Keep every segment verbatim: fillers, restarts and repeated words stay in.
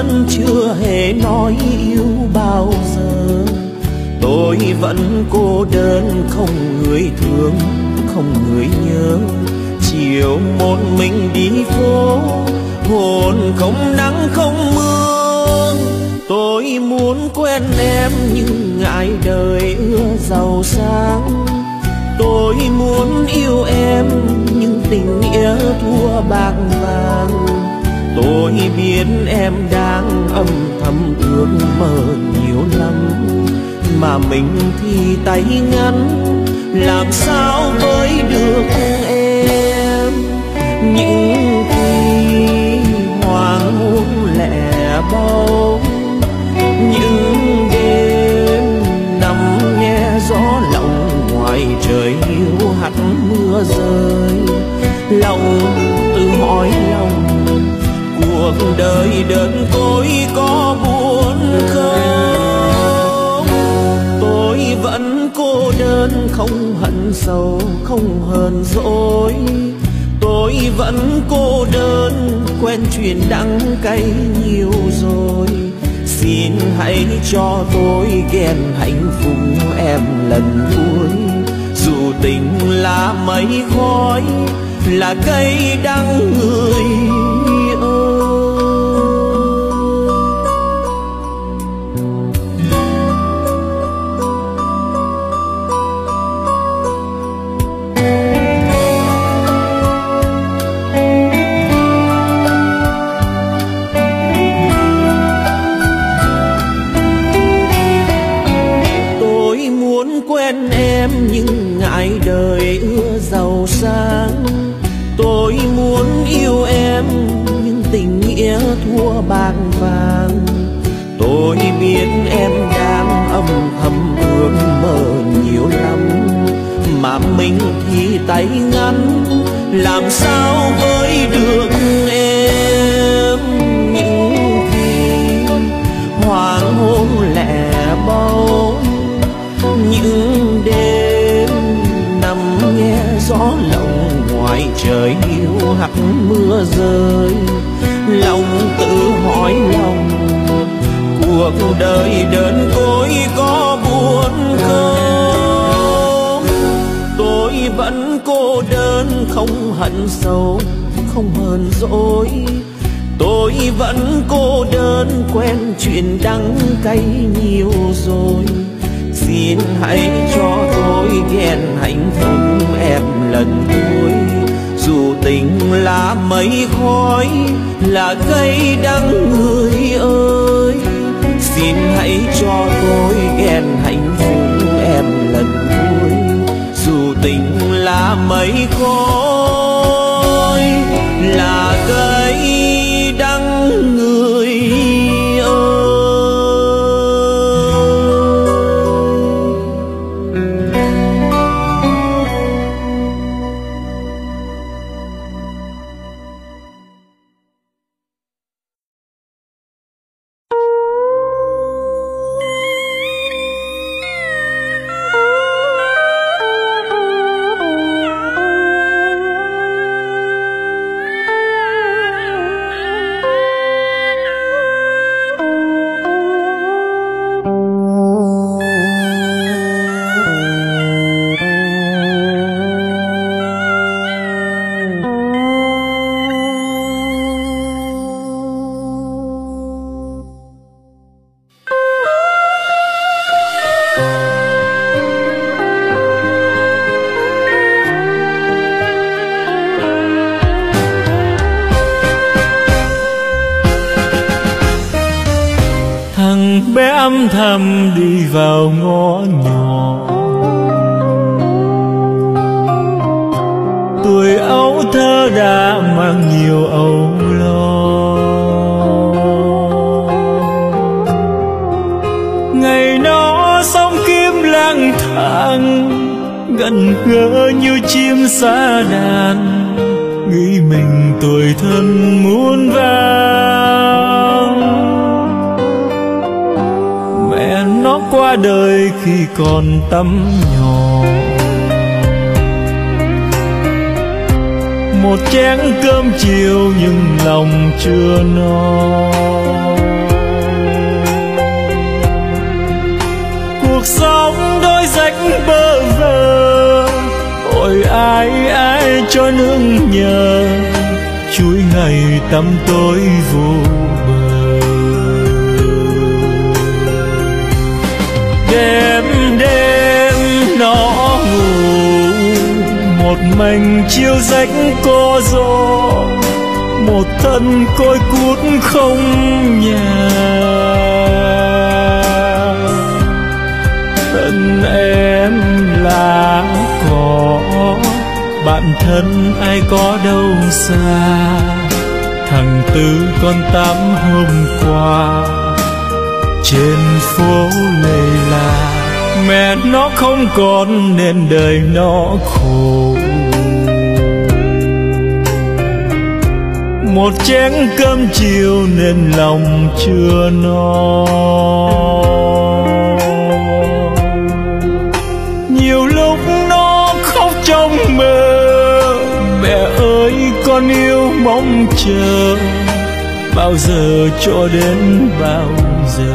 vẫn chưa hề nói yêu bao giờ. Tôi vẫn cô đơn, không người thương, không người nhớ. Chiều một mình đi phố, hồn không nắng không mưa. Tôi muốn quen em nhưng ngại đời ưa giàu sang. Tôi muốn yêu em nhưng tình nghĩa thua bạc vàng. Tôi biết em đang âm thầm ước mơ nhiều lắm, mà mình thì tay ngắn, làm sao với được em. Những khi hoàng hôn lẻ bóng, những đêm nằm nghe gió lộng ngoài trời hiu hắt mưa rơi. Lòng tự hỏi lòng, cuộc đời đơn côi có buồn không? Tôi vẫn cô đơn, không hận sầu, không hờn dỗi. Tôi vẫn cô đơn, quen chuyện đắng cay nhiều rồi. Xin hãy cho tôi ghen hạnh phúc em lần cuối. Dù tình là mây khói, là cây đắng người ơi. Tôi muốn quen em nhưng ngại đời ưa giàu sang. Tôi muốn yêu em nhưng tình nghĩa thua bạc vàng. Tôi biết em đang âm thầm ước mơ nhiều lắm, mà mình thì tay ngắn, làm sao với được em. Những khi hoàng hôn lẻ bóng, những đêm nằm nghe gió lộng ngoài trời hiu hắt mưa rơi. Lòng tự hỏi lòng, cuộc đời đơn côi có buồn không? Tôi vẫn cô đơn, không hận sầu, không hờn dỗi. Tôi vẫn cô đơn, quen chuyện đắng cay nhiều rồi. Xin hãy cho tôi ghen hạnh phúc em lần cuối. Dù tình là mây khói, là cây đắng người ơi. Xin hãy cho tôi ghen hạnh phúc em lần cuối. Dù tình là mây khói, là cây đắng người ơi. âm thầm đi vào ngõ nhỏ. Tuổi ấu thơ đã mang nhiều âu lo, ngày nó sống kiếm lang thang gần gỡ như chim xa đàn, nghĩ mình tuổi thân muôn vàng. Mẹ nó qua đời khi còn tắm nhỏ, một chén cơm chiều nhưng lòng chưa no. hay ai cho nương nhờ, chuỗi ngày tăm tối vô bờ. Đêm đêm nó ngủ một mình chiếu rách có gió, một thân côi cút không nhà. Thân em là cỏ, bạn thân ai có đâu xa. Thằng Tư con tắm hôm qua trên phố lầy là, mẹ nó không còn nên đời nó khổ. Một chén cơm chiều nên lòng chưa no. Nhiều lúc nó khóc trong mơ, mẹ ơi con yêu mong chờ, bao giờ cho đến bao giờ.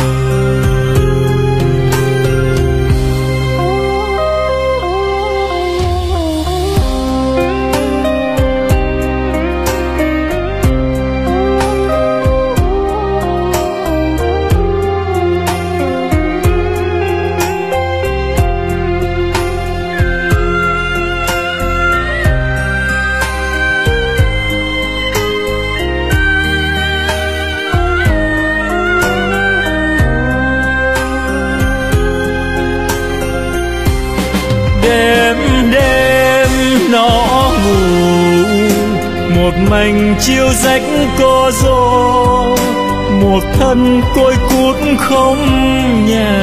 Đêm đêm nó ngủ một mình chiếu rách có gió, một thân côi cút không nhà.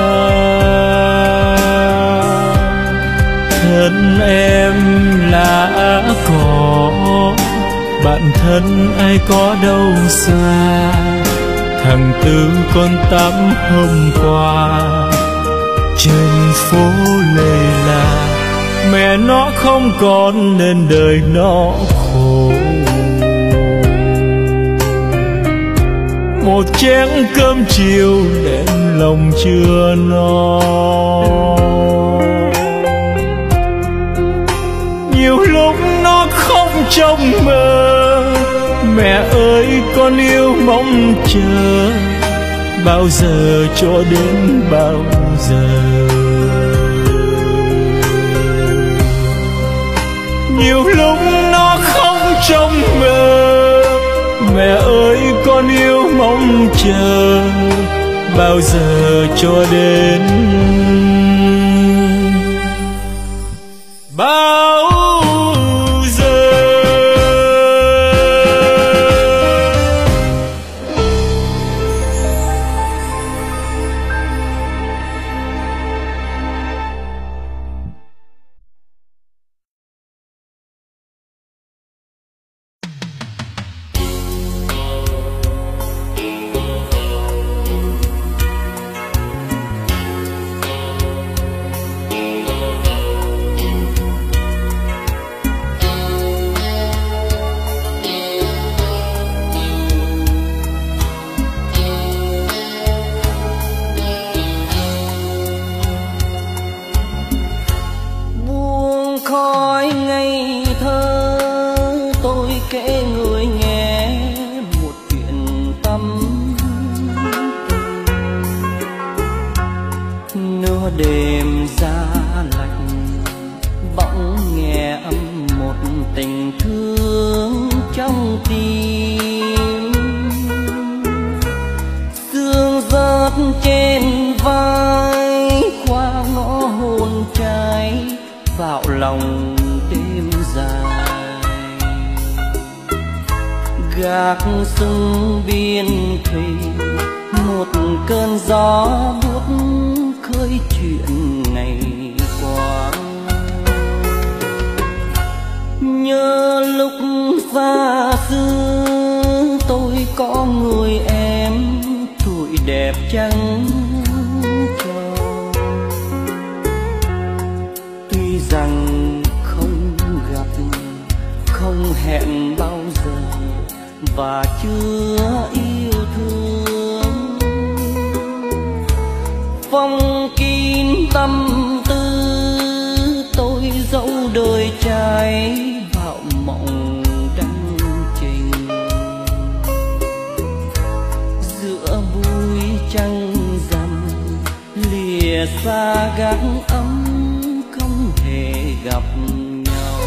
Thân em là cỏ, bạn thân ai có đâu xa. Thằng Tư con tắm hôm qua trên phố lầy là, mẹ nó không còn nên đời nó khổ. Một chén cơm chiều đến lòng chưa no. Nhiều lúc nó khóc trong mơ, mẹ ơi con yêu mong chờ, bao giờ cho đến bao giờ. Nhiều lúc nó khóc trong mơ, mẹ ơi con yêu mong chờ, bao giờ cho đến bao giờ. Đêm giá lạnh bỗng nghe âm một tình thương trong tim. Sương rớt trên vai qua ngõ hôn trái vào lòng đêm dài. Gác sông biên thủy một cơn gió buốt khơi chuyện ngày qua. Nhớ lúc xa xưa tôi có người em tuổi đẹp trắng tròn. Tuy rằng không gặp không hẹn bao giờ và chưa yêu thương, phong kín tâm tư tôi dẫu đời trái vào mộng đăng trình. Giữa bụi trăng rằm lìa xa gác ấm không hề gặp nhau.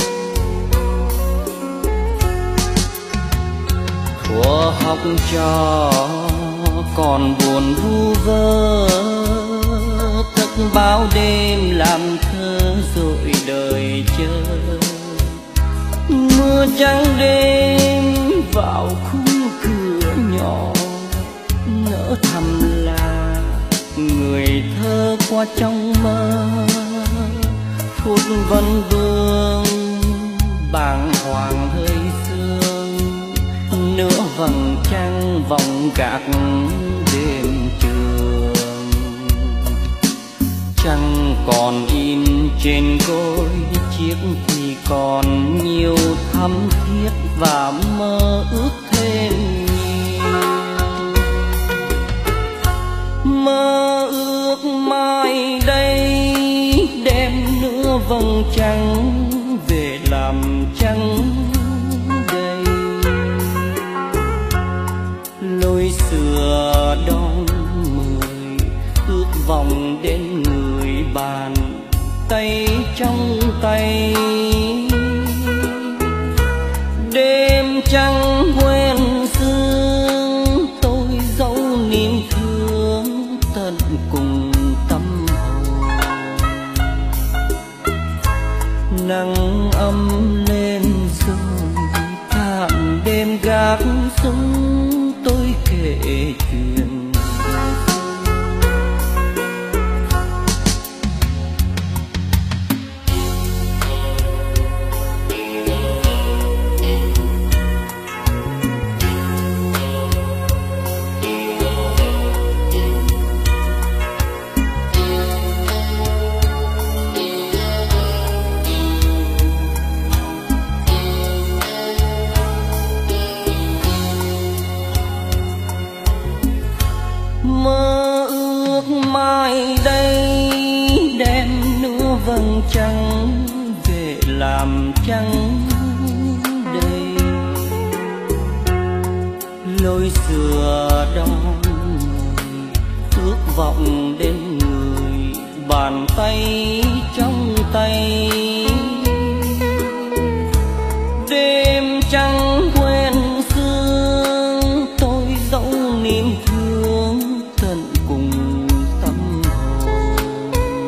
Thuở học trò còn buồn vu vơ, thức bao đêm làm thơ rồi đời chờ. Mưa trắng đêm vào khung cửa nhỏ, ngỡ thầm là người thơ qua trong mơ. Phút vân vương bàng hoàng hơi sương, nửa vầng trăng vòng gạc đêm trường. Trăng còn in trên gối chiếc thì còn nhiều thắm thiết và mơ ước thêm nhiều. Mơ ước mai đây đem nửa vầng trăng về làm trăng đây. Lối xưa đón mười ước vòng đến người bàn tay trong tay. Đêm trăng quen sương tôi dấu niềm thương tận cùng tâm hồn. Nắng ấm lên rồi tạm đêm gác súng tôi kể chuyện. Mơ ước mai đây đem nửa vầng trăng về làm trăng đây. Lối xưa đón người ước vọng đến người bàn tay trong tay. Đêm trăng quen sương tôi dẫu niềm thương tận cùng tâm hồn.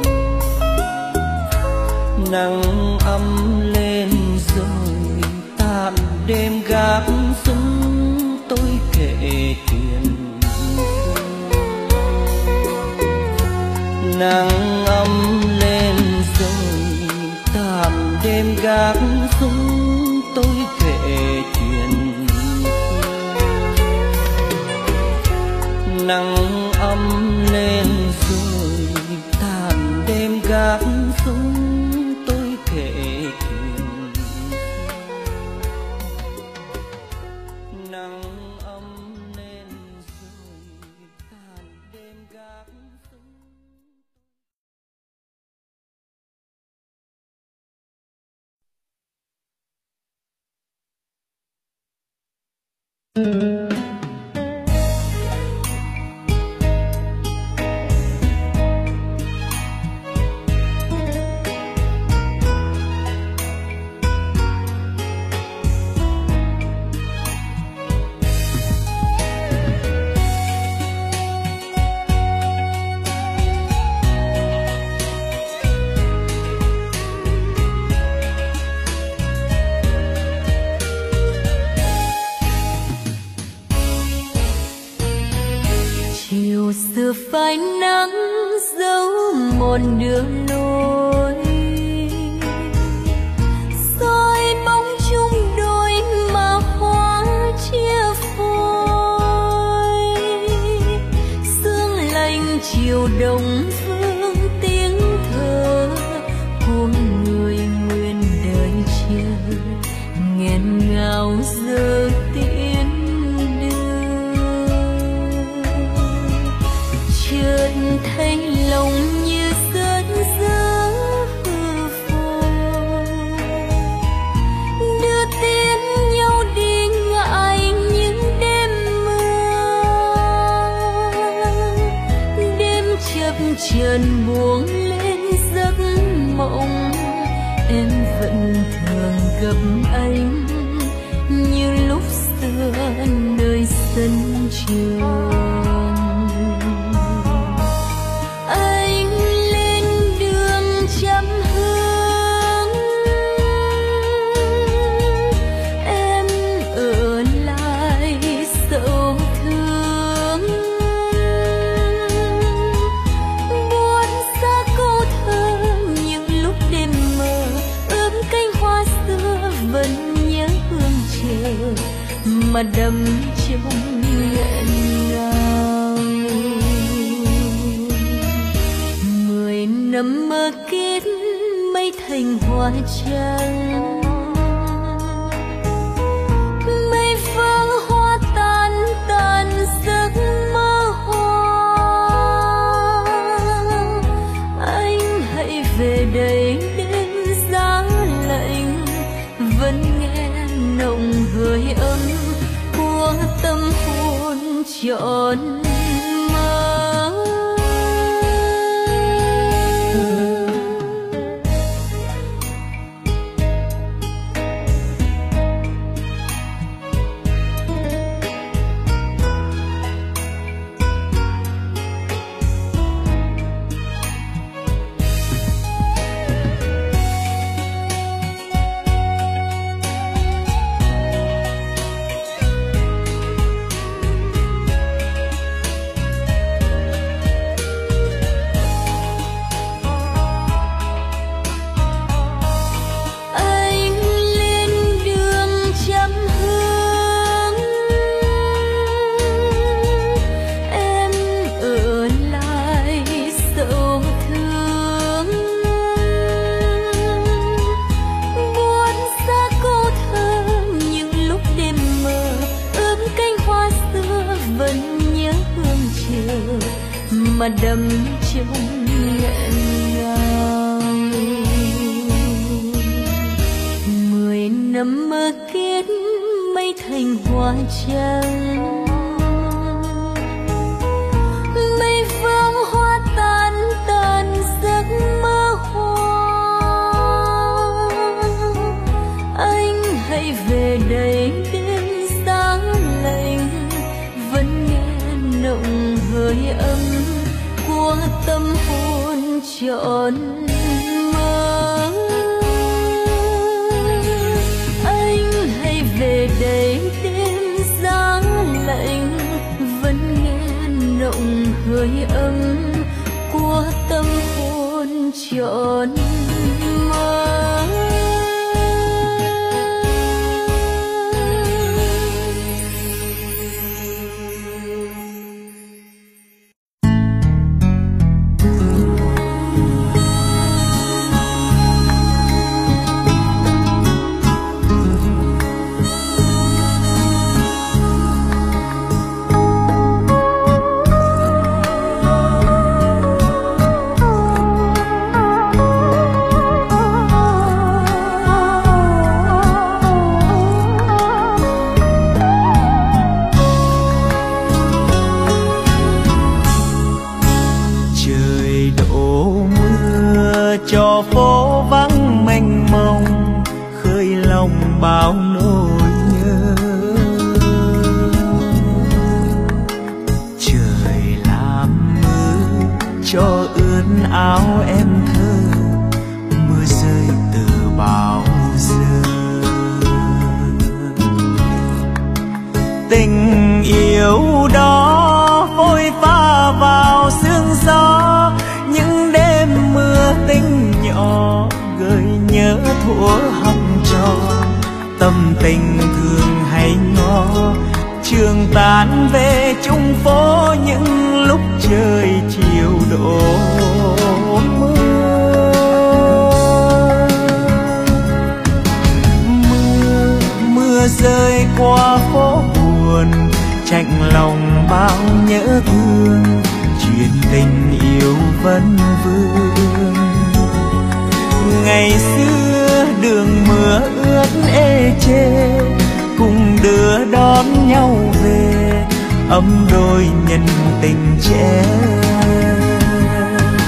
Nắng ấm lên rồi tàn đêm gác súng tôi kể chuyện. Nắng ấm lên rồi tàn đêm gác súng tôi kể chuyện. Nắng ấm lên rồi tàn đêm gác súng tôi kể chuyện. Nắng ấm lên rồi tàn đêm gác súng. Chiều xưa phai nắng dấu một đường lối, soi bóng chung đôi mà hoa chia phôi. Sương lạnh chiều đông phương tiếng thơ, hôm người nguyên đời chờ nghẹn ngào giờ tiễn đưa. Chợt thấy lòng như rớt rớt hư phôi, trần buông lên giấc mộng, em vẫn thường gặp anh như lúc xưa nơi sân trường. Anh lên đường trăm hướng, em ở lại sầu thương. Buồn xa câu thơ những lúc đêm mờ, ướm cánh hoa xưa vẫn nhớ hương chờ mà đắm trong nghẹn ngào. Mười năm mơ kết mây thành hoa trắng, mây vỡ hoa tan tàn giấc mơ hoa. Anh hãy về đây đêm giá lạnh, vẫn nghe nồng hơi ấm của tâm hồn trọn mơ. Mà đắm trong nghẹn ngào. Mười năm mơ kết mây thành hoa trắng, mây vương hoa tan tàn giấc mơ hoa. Anh hãy về đây đêm giá lạnh, vẫn nghe nồng hơi ấm của tâm hồn trọn mơ. Anh hãy về đây đêm giá lạnh, vẫn nghe nồng hơi ấm của tâm hồn trọn mơ. Cho phố vắng mênh mông khơi lòng bao nỗi nhớ. Trời làm mưa cho ướt áo em thơ, mưa rơi từ bao giờ. Tình yêu đó phôi pha vào sương gió, những đêm mưa tình nhỏ gợi nhớ thuở học trò. Tâm tình thường hay ngó trường tán về chung phố, những lúc trời chiều đổ mưa. Mưa mưa rơi qua phố buồn, chạnh lòng bao nhớ thương. Chuyện tình yêu vẫn vương, ngày xưa đường mưa ướt ê chê, cùng đưa đón nhau về ấm đôi nhân tình trẻ.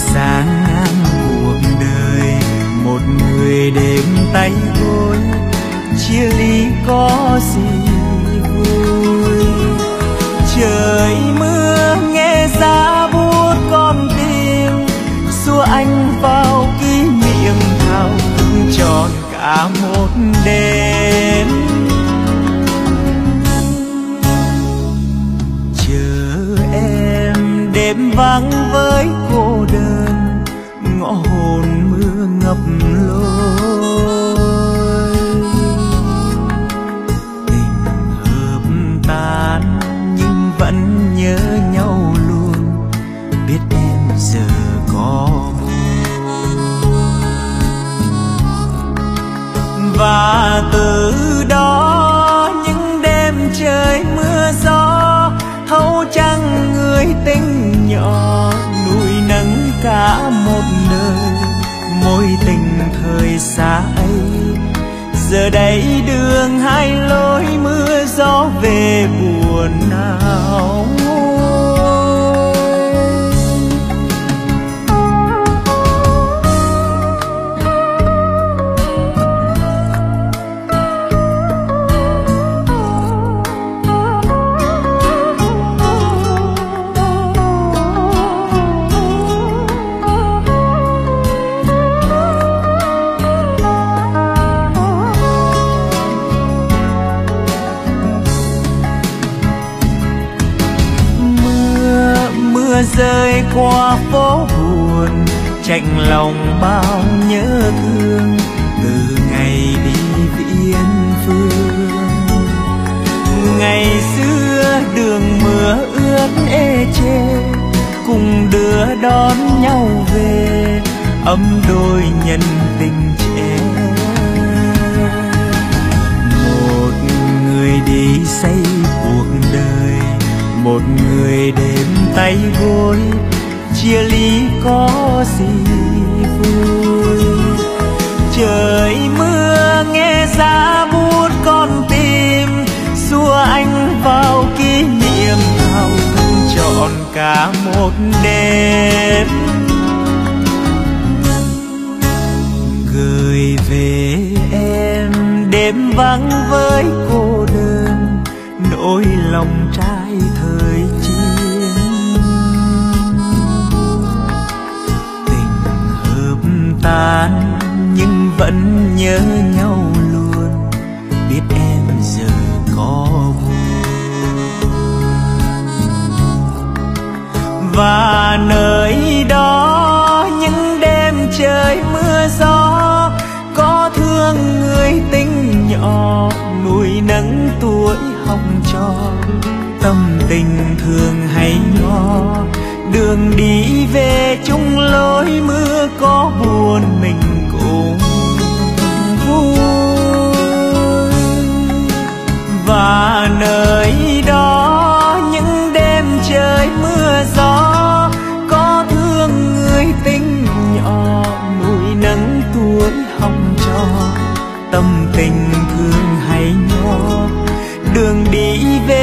sang ngang cuộc đời, một người đêm tay gối, chia ly có gì vui. Trời mưa nghe giá buốt con tim, xua anh vào kỷ niệm thao thức tròn cả một đêm. Chờ em đêm vắng với cô đơn, ngõ hồn mưa ngập lối. Tình hợp tan nhưng vẫn nhớ nhau luôn, biết em giờ có và từ đó những đêm trời mưa gió, thấu trăng người tình nhỏ nuôi nấng cả một đời. Mối tình thời xa ấy giờ đây đường hai lối, mưa gió về buồn nào. Rơi qua phố buồn, chạnh lòng bao nhớ thương, từ ngày đi Viễn Phương. Ngày xưa đường mưa ướt ê chê, cùng đưa đón nhau về, ấm đôi nhân tình trẻ. Một người đi xây cuộc đời, một người đêm tay gối, chia ly có gì vui. Trời mưa nghe giá buốt con tim, xua anh vào kỷ niệm thao thức trọn cả một đêm. Gửi về em đêm vắng với cô đơn, nỗi lòng trai thời chiến. Tình hợp tan nhưng vẫn nhớ nhau luôn, biết em giờ có buồn. Và nơi đó những đêm trời mưa gió, có thương người tình nhỏ nuôi nấng tuổi học trò. Tâm tình thường hay ngó, đường đi về chung lối, mưa có buồn mình cũng vui. Và nơi đó những đêm trời mưa gió, có thương người tình nhỏ nuôi nấng tuổi học trò. Tâm tình thương hay ngó, đường đi về